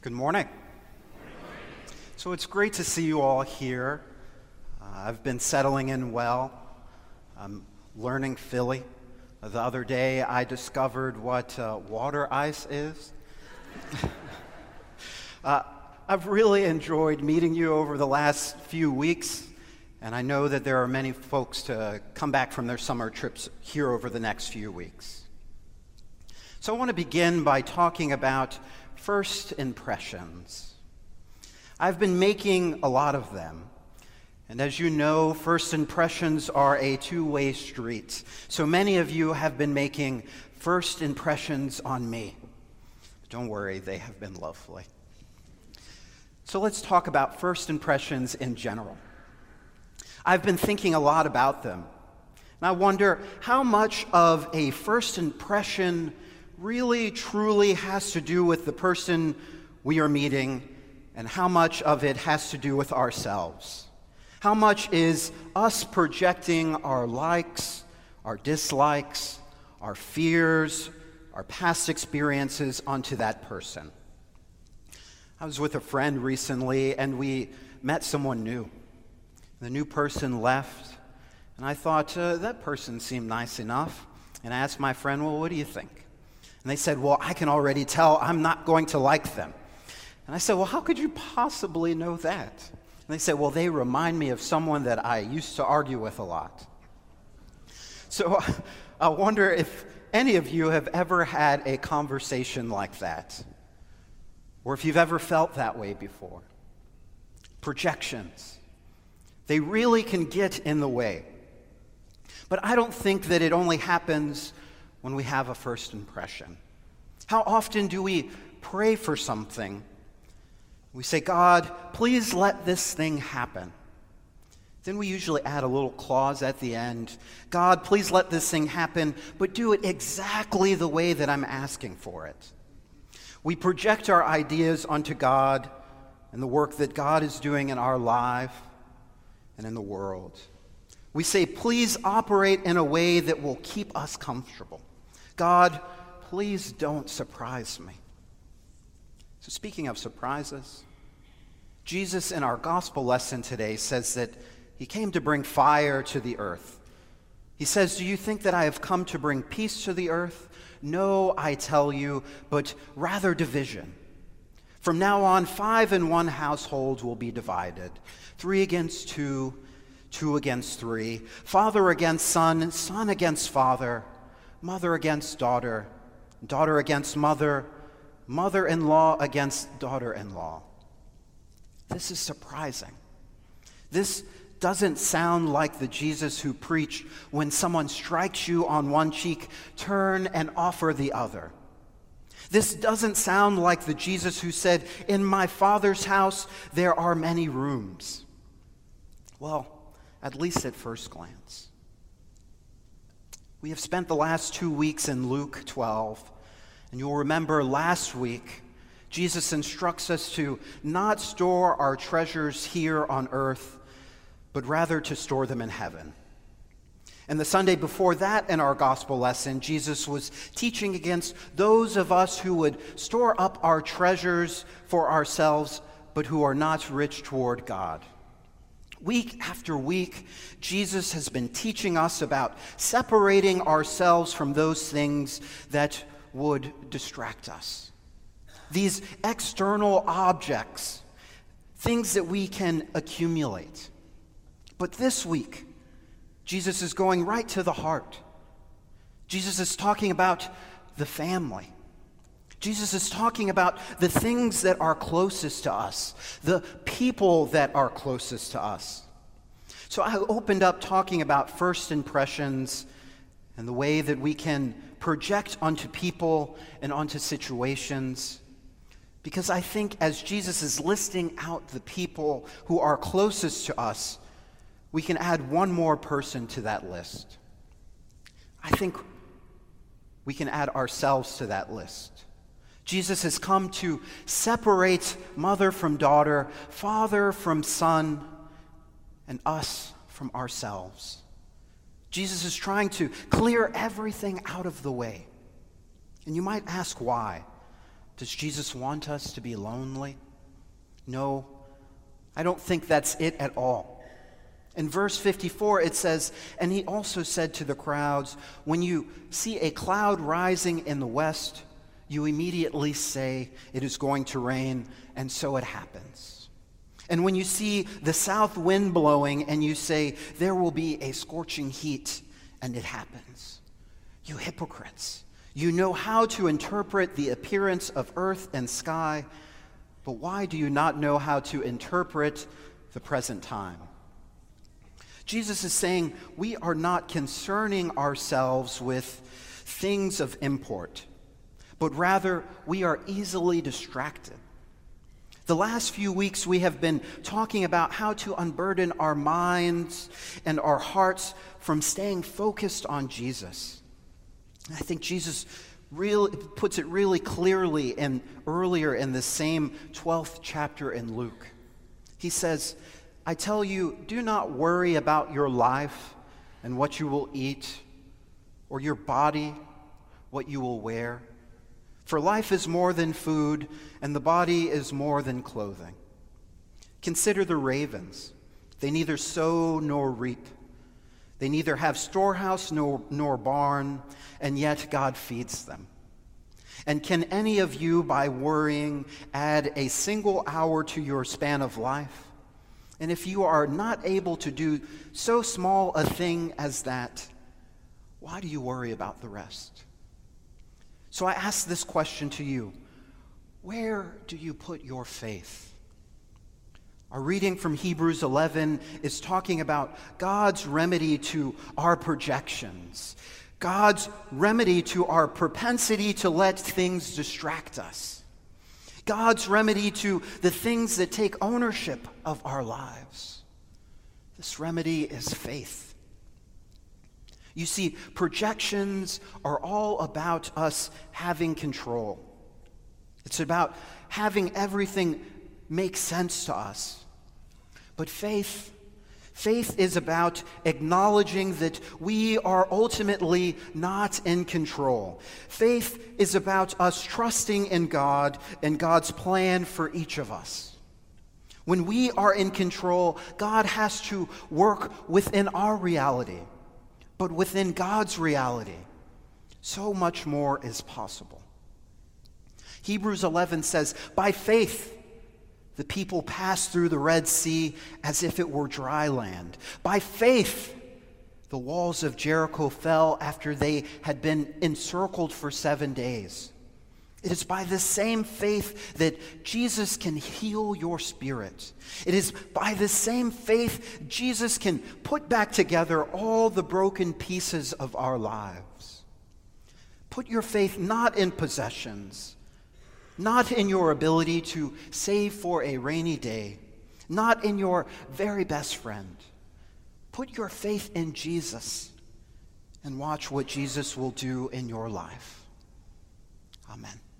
Good morning. So it's great to see you all here. I've been settling in well. I'm learning Philly. The other day I discovered what water ice is. I've really enjoyed meeting you over the last few weeks, and I know that there are many folks to come back from their summer trips here over the next few weeks. So I want to begin by talking about first impressions. I've been making a lot of them. And as you know, first impressions are a two-way street. So many of you have been making first impressions on me. Don't worry, they have been lovely. So let's talk about first impressions in general. I've been thinking a lot about them. And I wonder how much of a first impression really truly has to do with the person we are meeting, and how much of it has to do with ourselves. How much is us projecting our likes, our dislikes, our fears, our past experiences onto that person? I was with a friend recently, and we met someone new. The new person left, and I thought, that person seemed nice enough. And I asked my friend, well, what do you think? And they said, well, I can already tell I'm not going to like them. And I said, well, how could you possibly know that? And they said, well, they remind me of someone that I used to argue with a lot. So I wonder if any of you have ever had a conversation like that, or if you've ever felt that way before. Projections. They really can get in the way. But I don't think that it only happens when we have a first impression. How often do we pray for something? We say, God, please let this thing happen. Then we usually add a little clause at the end. God, please let this thing happen, but do it exactly the way that I'm asking for it. We project our ideas onto God and the work that God is doing in our life and in the world. We say, please operate in a way that will keep us comfortable. God, please don't surprise me. So speaking of surprises, Jesus in our gospel lesson today says that he came to bring fire to the earth. He says, do you think that I have come to bring peace to the earth? No, I tell you, but rather division. From now on, 5 in one household will be divided, 3 against 2, 2 against 3, father against son, son against father, mother against daughter, daughter against mother, mother-in-law against daughter-in-law. This is surprising. This doesn't sound like the Jesus who preached, when someone strikes you on one cheek, turn and offer the other. This doesn't sound like the Jesus who said, in my Father's house there are many rooms. Well, at least at first glance. We have spent the last 2 weeks in Luke 12, and you'll remember last week, Jesus instructs us to not store our treasures here on earth, but rather to store them in heaven. And the Sunday before that in our gospel lesson, Jesus was teaching against those of us who would store up our treasures for ourselves, but who are not rich toward God. Week after week, Jesus has been teaching us about separating ourselves from those things that would distract us. These external objects, things that we can accumulate. But this week, Jesus is going right to the heart. Jesus is talking about the family. Jesus is talking about the things that are closest to us, the people that are closest to us. So I opened up talking about first impressions and the way that we can project onto people and onto situations. Because I think as Jesus is listing out the people who are closest to us, we can add one more person to that list. I think we can add ourselves to that list. Jesus has come to separate mother from daughter, father from son, and us from ourselves. Jesus is trying to clear everything out of the way. And you might ask why. Does Jesus want us to be lonely? No, I don't think that's it at all. In verse 54, it says, "And he also said to the crowds, when you see a cloud rising in the west, you immediately say, 'It is going to rain,' and so it happens. And when you see the south wind blowing and you say, 'There will be a scorching heat,' and it happens. You hypocrites, you know how to interpret the appearance of earth and sky, but why do you not know how to interpret the present time?" Jesus is saying we are not concerning ourselves with things of import, but rather we are easily distracted. The last few weeks we have been talking about how to unburden our minds and our hearts from staying focused on Jesus. I think Jesus really puts it really clearly earlier in the same 12th chapter in Luke. He says, "I tell you, do not worry about your life and what you will eat, or your body, what you will wear. For life is more than food, and the body is more than clothing. Consider the ravens. They neither sow nor reap. They neither have storehouse nor barn, and yet God feeds them. And can any of you, by worrying, add a single hour to your span of life? And if you are not able to do so small a thing as that, why do you worry about the rest?" So I ask this question to you: where do you put your faith? Our reading from Hebrews 11 is talking about God's remedy to our projections, God's remedy to our propensity to let things distract us, God's remedy to the things that take ownership of our lives. This remedy is faith. You see, projections are all about us having control. It's about having everything make sense to us. But faith is about acknowledging that we are ultimately not in control. Faith is about us trusting in God and God's plan for each of us. When we are in control, God has to work within our reality. But within God's reality, so much more is possible. Hebrews 11 says, "By faith, the people passed through the Red Sea as if it were dry land. By faith, the walls of Jericho fell after they had been encircled for 7 days. It is by the same faith that Jesus can heal your spirit. It is by the same faith Jesus can put back together all the broken pieces of our lives. Put your faith not in possessions, not in your ability to save for a rainy day, not in your very best friend. Put your faith in Jesus and watch what Jesus will do in your life." Amen.